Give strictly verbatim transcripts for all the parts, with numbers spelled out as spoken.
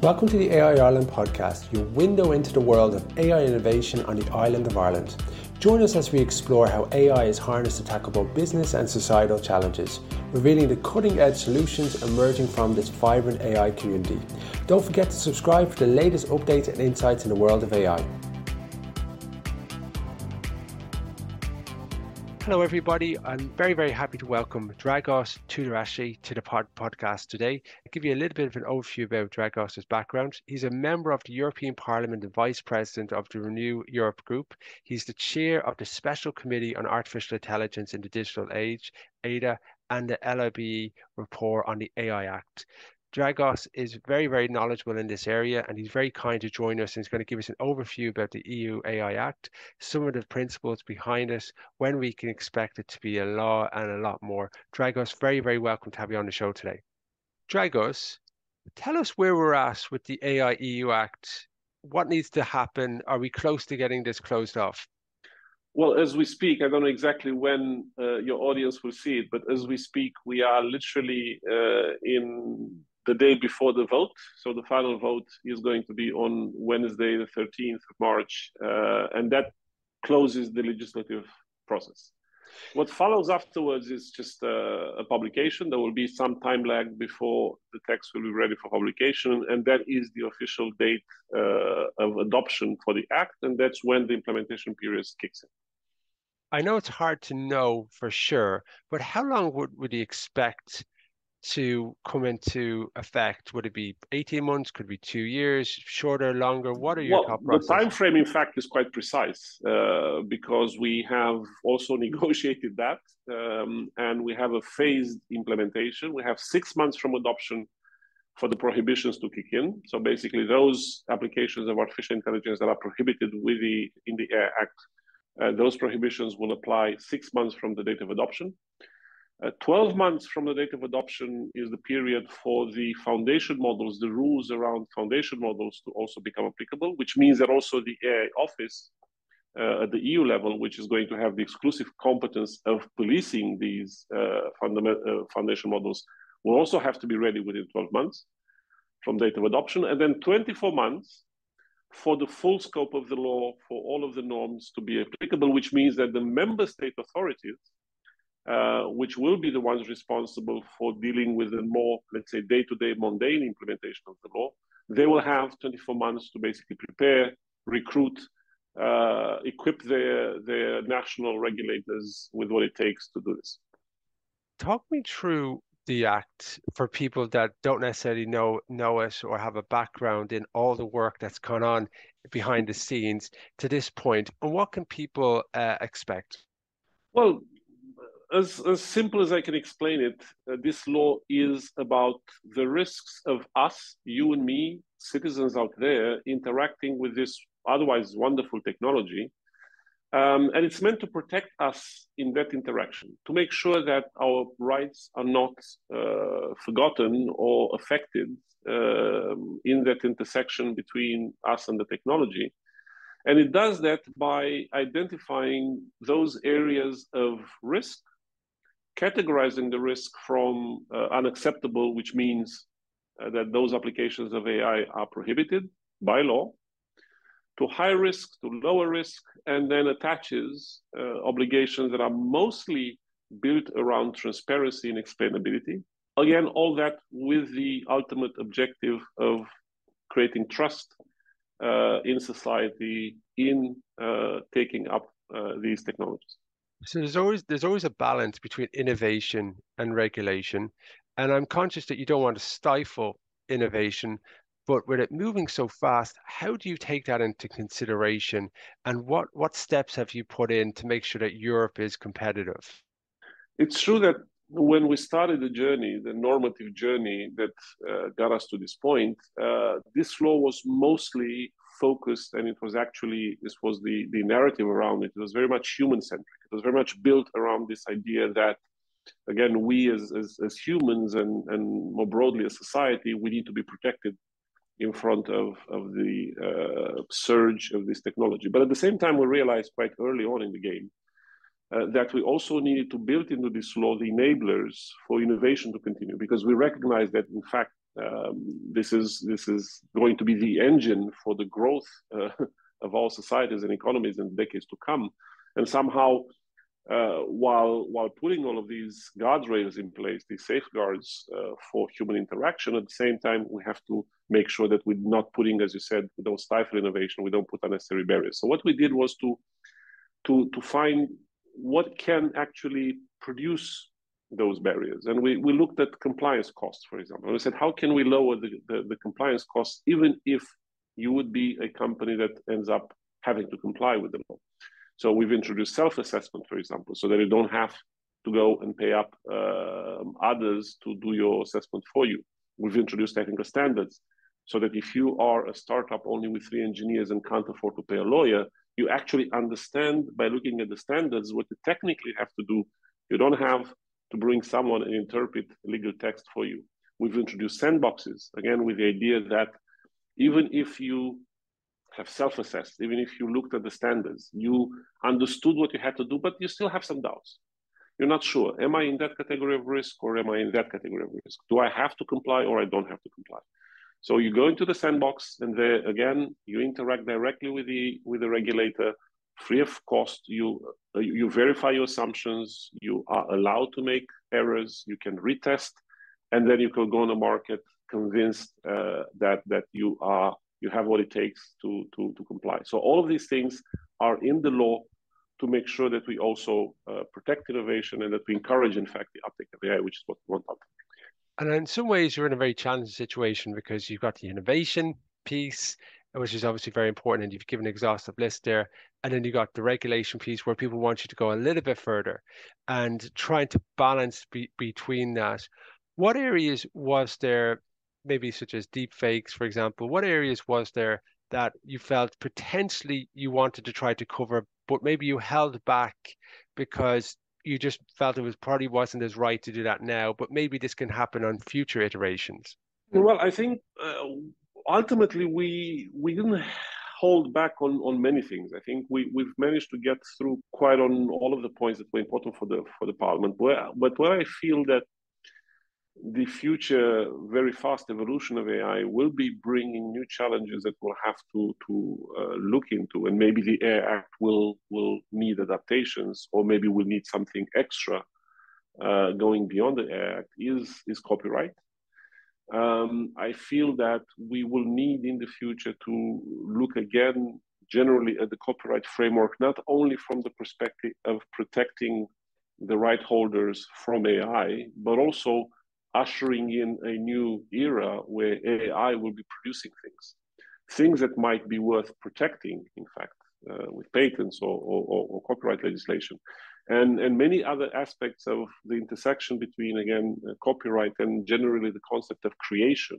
Welcome to the A I Ireland podcast, your window into the world of A I innovation on the island of Ireland. Join us as we explore how A I is harnessed to tackle both business and societal challenges, revealing the cutting-edge solutions emerging from this vibrant A I community. Don't forget to subscribe for the latest updates and insights in the world of A I. Hello everybody, I'm very very happy to welcome Dragos Tudorache to the pod podcast today. I'll give you a little bit of an overview about Dragos' background. He's a member of the European Parliament and Vice President of the Renew Europe Group. He's the chair of the Special Committee on Artificial Intelligence in the Digital Age, A D A, and the L I B E report on the A I Act. Dragos is very, very knowledgeable in this area, and he's very kind to join us, and he's going to give us an overview about the E U A I Act, some of the principles behind it, when we can expect it to be a law, and a lot more. Dragos, very, very welcome to have you on the show today. Dragos, tell us where we're at with the A I E U Act. What needs to happen? Are we close to getting this closed off? Well, as we speak, I don't know exactly when uh, your audience will see it, but as we speak, we are literally uh, in the day before the vote. So the final vote is going to be on Wednesday, the thirteenth of March, uh, and that closes the legislative process. What follows afterwards is just a, a publication. There will be some time lag before the text will be ready for publication, and that is the official date uh, of adoption for the Act, and that's when the implementation period kicks in. I know it's hard to know for sure, but how long would, would you expect to come into effect? Would it be eighteen months? Could it be two years? Shorter, longer? What are your well, top processes? The time frame, in fact, is quite precise uh, because we have also negotiated that um, and we have a phased implementation. We have six months from adoption for the prohibitions to kick in. So basically those applications of artificial intelligence that are prohibited with the, in the A I Act, uh, those prohibitions will apply six months from the date of adoption. Uh, twelve months from the date of adoption is the period for the foundation models, the rules around foundation models to also become applicable, which means that also the A I office uh, at the E U level, which is going to have the exclusive competence of policing these uh, fundament, uh, foundation models, will also have to be ready within twelve months from date of adoption, and then twenty-four months for the full scope of the law, for all of the norms to be applicable, which means that the member state authorities Uh, which will be the ones responsible for dealing with the more, let's say, day-to-day mundane implementation of the law. They will have twenty-four months to basically prepare, recruit, uh, equip their, their national regulators with what it takes to do this. Talk me through the Act for people that don't necessarily know, know it or have a background in all the work that's gone on behind the scenes to this point. And what can people uh, expect? Well, As, as simple as I can explain it, uh, this law is about the risks of us, you and me, citizens out there, interacting with this otherwise wonderful technology. Um, and it's meant to protect us in that interaction, to make sure that our rights are not uh, forgotten or affected uh, in that intersection between us and the technology. And it does that by identifying those areas of risk, categorizing the risk from uh, unacceptable, which means uh, that those applications of A I are prohibited by law, to high risk, to lower risk, and then attaches uh, obligations that are mostly built around transparency and explainability. Again, all that with the ultimate objective of creating trust uh, in society in uh, taking up uh, these technologies. So there's always there's always a balance between innovation and regulation, and I'm conscious that you don't want to stifle innovation, but with it moving so fast, how do you take that into consideration, and what what steps have you put in to make sure that Europe is competitive? It's true that when we started the journey, the normative journey that uh, got us to this point, uh, this law was mostly focused, and it was actually, this was the, the narrative around it, it was very much human-centric. It was very much built around this idea that, again, we as, as, as humans and, and more broadly as society, we need to be protected in front of, of the uh, surge of this technology. But at the same time, we realized quite early on in the game uh, that we also needed to build into this law the enablers for innovation to continue, because we recognize that, in fact, um, this is this is going to be the engine for the growth uh, of all societies and economies in decades to come. And somehow, uh, while while putting all of these guardrails in place, these safeguards uh, for human interaction, at the same time, we have to make sure that we're not putting, as you said, we don't stifle innovation, we don't put unnecessary barriers. So what we did was to to to find what can actually produce those barriers. And we, we looked at compliance costs, for example. And we said, how can we lower the, the, the compliance costs, even if you would be a company that ends up having to comply with the law? So we've introduced self-assessment, for example, so that you don't have to go and pay up uh, others to do your assessment for you. We've introduced technical standards, so that if you are a startup only with three engineers and can't afford to pay a lawyer, you actually understand by looking at the standards what you technically have to do. You don't have to bring someone and interpret legal text for you. We've introduced sandboxes, again, with the idea that even if you have self-assessed, even if you looked at the standards, you understood what you had to do, but you still have some doubts. You're not sure, am I in that category of risk or am I in that category of risk? Do I have to comply or I don't have to comply? So you go into the sandbox, and there again you interact directly with the with the regulator, free of cost. You you verify your assumptions. You are allowed to make errors. You can retest, and then you can go on the market convinced uh, that that you are you have what it takes to to to comply. So all of these things are in the law to make sure that we also uh, protect innovation and that we encourage, in fact, the uptake of A I, which is what we want. And in some ways, you're in a very challenging situation because you've got the innovation piece, which is obviously very important, and you've given an exhaustive list there. And then you got the regulation piece where people want you to go a little bit further, and trying to balance be between that. What areas was there, maybe such as deep fakes, for example, what areas was there that you felt potentially you wanted to try to cover, but maybe you held back because you just felt it was probably wasn't as right to do that now, but maybe this can happen on future iterations? Well, I think uh, ultimately we we didn't hold back on on many things. I think we we've managed to get through quite on all of the points that were important for the for the parliament. Where, but where I feel that the future very fast evolution of A I will be bringing new challenges that we'll have to to uh, look into, and maybe the A I Act will will need adaptations, or maybe we'll need something extra uh, going beyond the A I Act. Is is copyright? Um, I feel that we will need in the future to look again generally at the copyright framework, not only from the perspective of protecting the right holders from A I, but also ushering in a new era where A I will be producing things, things that might be worth protecting, in fact, uh, with patents or, or, or copyright legislation. And, and many other aspects of the intersection between, again, uh, copyright and generally the concept of creation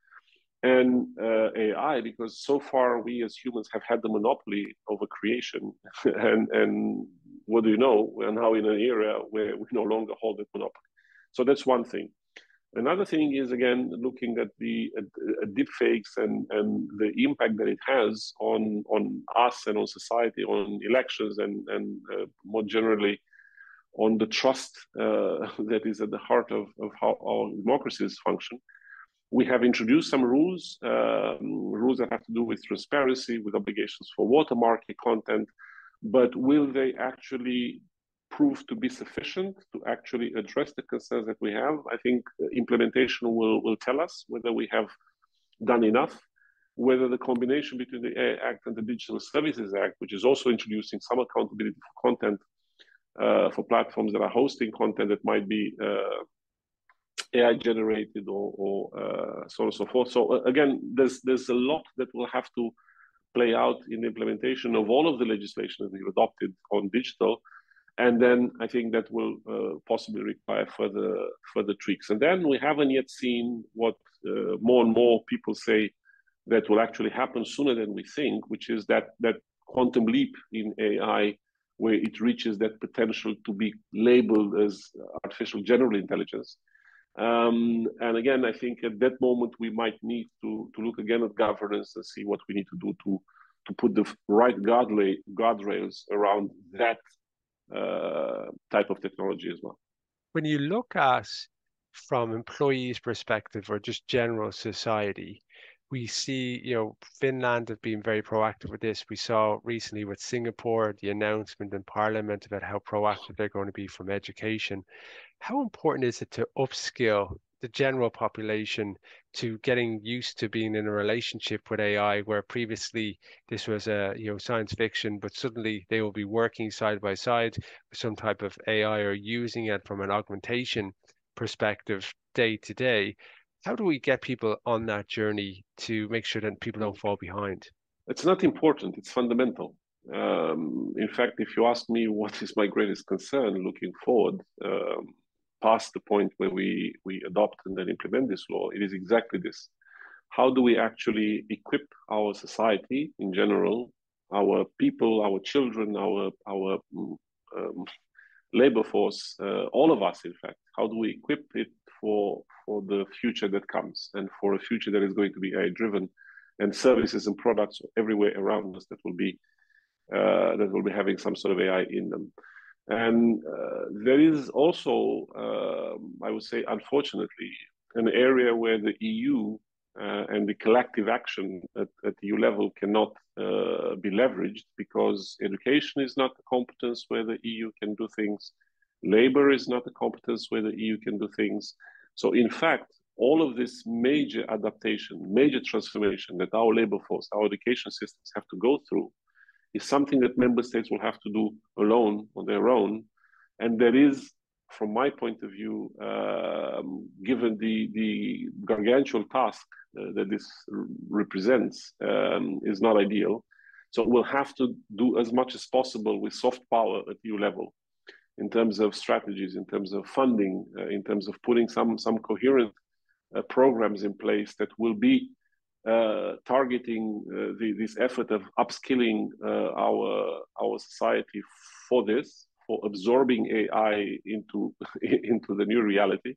and uh, A I, because so far we as humans have had the monopoly over creation. and, and what do you know? We're now in an era where we no longer hold that monopoly. So that's one thing. Another thing is, again, looking at the at, at deepfakes and, and the impact that it has on, on us and on society, on elections, and, and uh, more generally on the trust uh, that is at the heart of, of how our democracies function. We have introduced some rules, um, rules that have to do with transparency, with obligations for watermarking content, but will they actually prove to be sufficient to actually address the concerns that we have? I think implementation will, will tell us whether we have done enough, whether the combination between the A I Act and the Digital Services Act, which is also introducing some accountability for content uh, for platforms that are hosting content that might be uh, A I generated or, or uh, so on and so forth. So uh, again, there's there's a lot that will have to play out in the implementation of all of the legislation that we've adopted on digital. And then I think that will uh, possibly require further further tweaks. And then we haven't yet seen what uh, more and more people say that will actually happen sooner than we think, which is that that quantum leap in A I, where it reaches that potential to be labeled as artificial general intelligence. Um, and again, I think at that moment we might need to to look again at governance and see what we need to do to to put the right guardrails around that uh, type of technology as well. When you look at from employees' perspective or just general society, we see, you know, Finland have been very proactive with this. We saw recently with Singapore, the announcement in Parliament about how proactive they're going to be from education. How important is it to upskill the general population to getting used to being in a relationship with A I, where previously this was a you know science fiction, but suddenly they will be working side by side with some type of A I or using it from an augmentation perspective day to day? How do we get people on that journey to make sure that people don't fall behind? It's not important, it's fundamental. Um, in fact, if you ask me what is my greatest concern looking forward, um, past the point where we, we adopt and then implement this law, it is exactly this. How do we actually equip our society in general, our people, our children, our, our um, labor force, uh, all of us, in fact, how do we equip it for, for the future that comes and for a future that is going to be A I-driven, and services and products everywhere around us that will be uh, that will be having some sort of A I in them. And uh, there is also, uh, I would say, unfortunately, an area where the E U uh, and the collective action at, at the E U level cannot uh, be leveraged, because education is not a competence where the E U can do things. Labor is not a competence where the E U can do things. So in fact, all of this major adaptation, major transformation that our labor force, our education systems have to go through is something that member states will have to do alone, on their own. And there is, from my point of view, um, given the, the gargantuan task uh, that this represents, um, is not ideal. So we'll have to do as much as possible with soft power at E U level, in terms of strategies, in terms of funding, uh, in terms of putting some, some coherent uh, programs in place that will be uh, targeting uh, the, this effort of upskilling uh, our, our society for this, for absorbing A I into, into the new reality.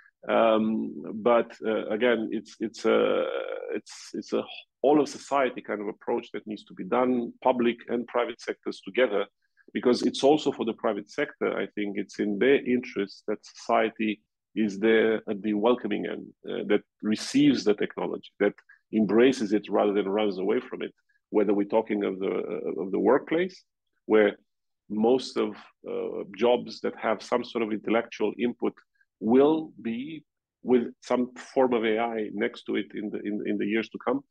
Um, but uh, again, it's, it's, a, it's, it's a all of society kind of approach that needs to be done, public and private sectors together, because it's also for the private sector. I think it's in their interest that society is there at the welcoming end, uh, that receives the technology, that embraces it rather than runs away from it. Whether we're talking of the uh, of the workplace, where most of uh, jobs that have some sort of intellectual input will be with some form of A I next to it in the in, in the years to come.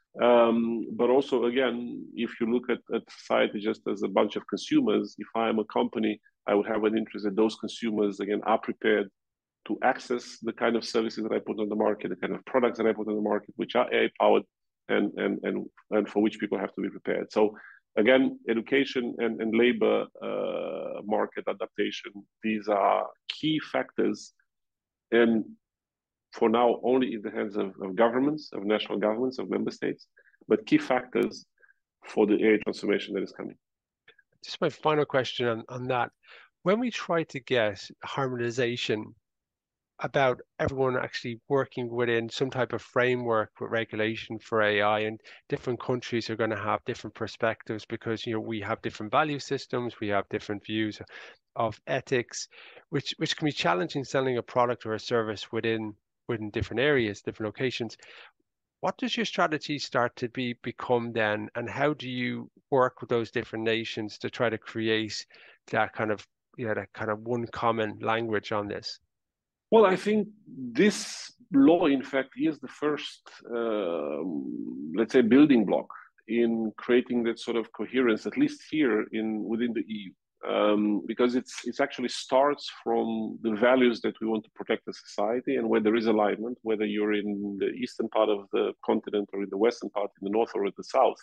Um, but also, again, if you look at, at society just as a bunch of consumers, if I am a company, I would have an interest that those consumers, again, are prepared to access the kind of services that I put on the market, the kind of products that I put on the market, which are A I-powered, and, and, and, and for which people have to be prepared. So again, education and, and labor uh, market adaptation, these are key factors, and for now only in the hands of, of governments, of national governments, of member states, but key factors for the A I transformation that is coming. Just my final question on, on that. When we try to get harmonization about everyone actually working within some type of framework with regulation for A I, and different countries are going to have different perspectives, because you know we have different value systems, we have different views of ethics, which which can be challenging selling a product or a service within within different areas, different locations. What does your strategy start to be become then, and how do you work with those different nations to try to create that kind of you know that kind of one common language on this? Well, I think this law, in fact, is the first, uh, let's say, building block in creating that sort of coherence, at least here in within the E U, um, because it's it's actually starts from the values that we want to protect as society, and where there is alignment, whether you're in the eastern part of the continent or in the western part, in the north or in the south.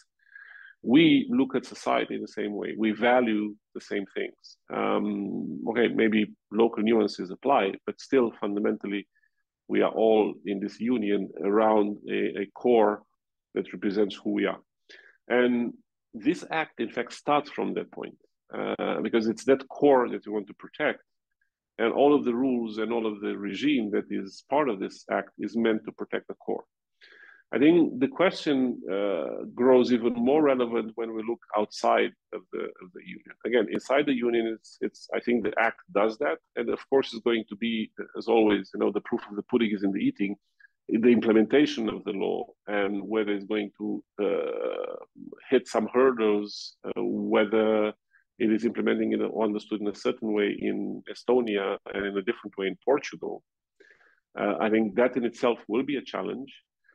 We look at society the same way. We value the same things. Um, okay, maybe local nuances apply, but still fundamentally, we are all in this union around a, a core that represents who we are. And this act, in fact, starts from that point, uh, because it's that core that we want to protect. And all of the rules and all of the regime that is part of this act is meant to protect the core. I think the question uh, grows even more relevant when we look outside of the of the union. Again, inside the union, it's it's. I think the act does that, and of course, it's going to be, as always, you know, the proof of the pudding is in the eating, in the implementation of the law, and whether it's going to uh, hit some hurdles, uh, whether it is implementing it understood in a certain way in Estonia and in a different way in Portugal. Uh, I think that in itself will be a challenge.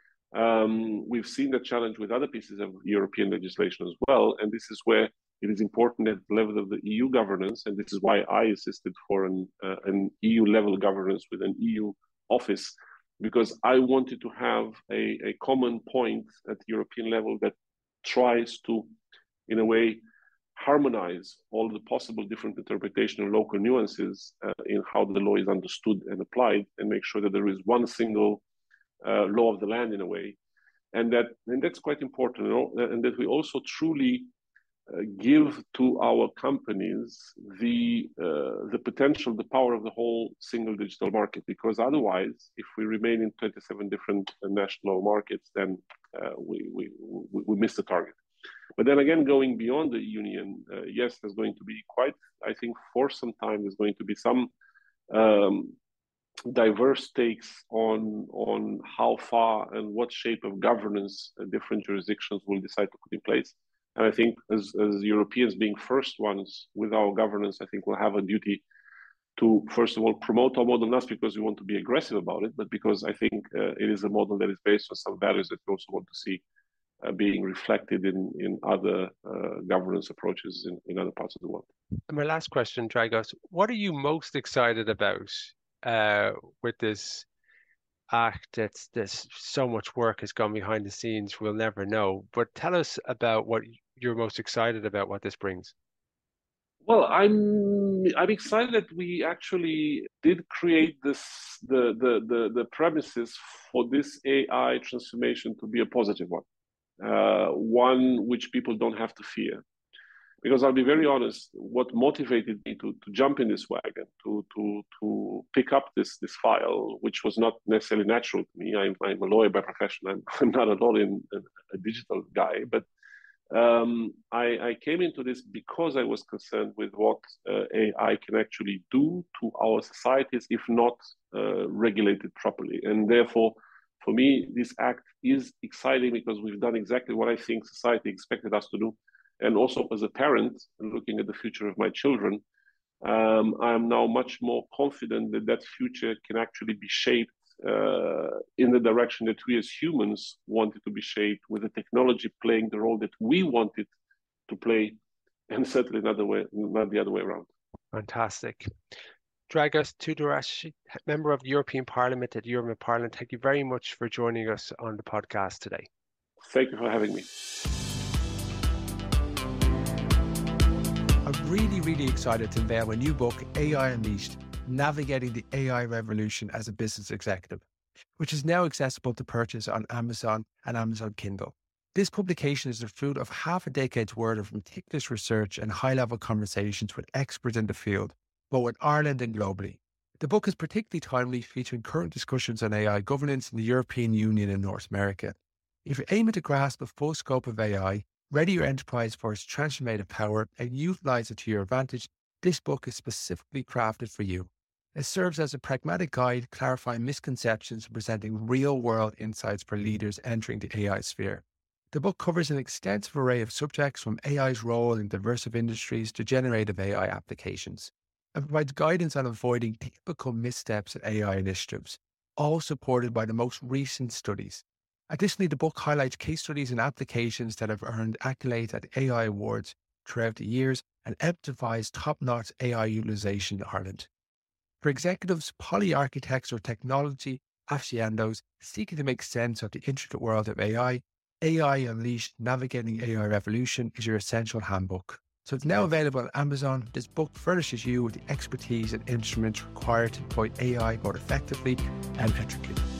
Um, we've seen the challenge with other pieces of European legislation as well, and this is where it is important at the level of the E U governance, and this is why I insisted for an, uh, an E U level governance with an E U office, because I wanted to have a, a common point at the European level that tries to, in a way, harmonize all the possible different interpretation and local nuances uh, in how the law is understood and applied, and make sure that there is one single Uh, law of the land in a way, and that and that's quite important, you know? And that we also truly uh, give to our companies the uh, the potential, the power of the whole single digital market. Because otherwise, if we remain in twenty-seven different national markets, then uh, we, we we miss the target. But then again, going beyond the union, uh, yes, there's going to be quite, I think, for some time, there's going to be some Um, diverse takes on on how far and what shape of governance uh, different jurisdictions will decide to put in place. And I think as, as Europeans being first ones with our governance, I think we'll have a duty to, first of all, promote our model, not because we want to be aggressive about it, but because I think uh, it is a model that is based on some values that we also want to see uh, being reflected in, in other uh, governance approaches in, in other parts of the world. And my last question, Dragos, what are you most excited about Uh, with this act? That's there's so much work has gone behind the scenes, we'll never know. But tell us about what you're most excited about, what this brings. Well, I'm I'm excited that we actually did create this the the the, the premises for this A I transformation to be a positive one, uh, one which people don't have to fear. Because I'll be very honest, what motivated me to, to jump in this wagon, to to to pick up this this file, which was not necessarily natural to me. I'm, I'm a lawyer by profession. I'm, I'm not at all in a, a digital guy, but um, I, I came into this because I was concerned with what uh, A I can actually do to our societies if not uh, regulated properly. And therefore, for me, this act is exciting because we've done exactly what I think society expected us to do. And also as a parent, and looking at the future of my children, um, I am now much more confident that that future can actually be shaped uh, in the direction that we as humans want it to be shaped, with the technology playing the role that we want it to play, and certainly not the way, not the other way around. Fantastic. Dragos Tudorache, member of the European Parliament at European Parliament, thank you very much for joining us on the podcast today. Thank you for having me. I'm really, really excited to unveil my new book, A I Unleashed, Navigating the A I Revolution as a Business Executive, which is now accessible to purchase on Amazon and Amazon Kindle. This publication is the fruit of half a decade's worth of meticulous research and high-level conversations with experts in the field, both in Ireland and globally. The book is particularly timely, featuring current discussions on A I governance in the European Union and North America. If you're aiming to grasp the full scope of A I, ready your enterprise for its transformative power, and utilize it to your advantage, this book is specifically crafted for you. It serves as a pragmatic guide, clarifying misconceptions and presenting real-world insights for leaders entering the A I sphere. The book covers an extensive array of subjects, from A I's role in diverse industries to generative A I applications, and provides guidance on avoiding typical missteps in A I initiatives, all supported by the most recent studies. Additionally, the book highlights case studies and applications that have earned accolades at A I awards throughout the years and emphasize top-notch A I utilization in Ireland. For executives, poly-architects, or technology aficionados seeking to make sense of the intricate world of A I, A I Unleashed, Navigating A I Revolution is your essential handbook. So it's now available on Amazon. This book furnishes you with the expertise and instruments required to deploy A I more effectively and ethically.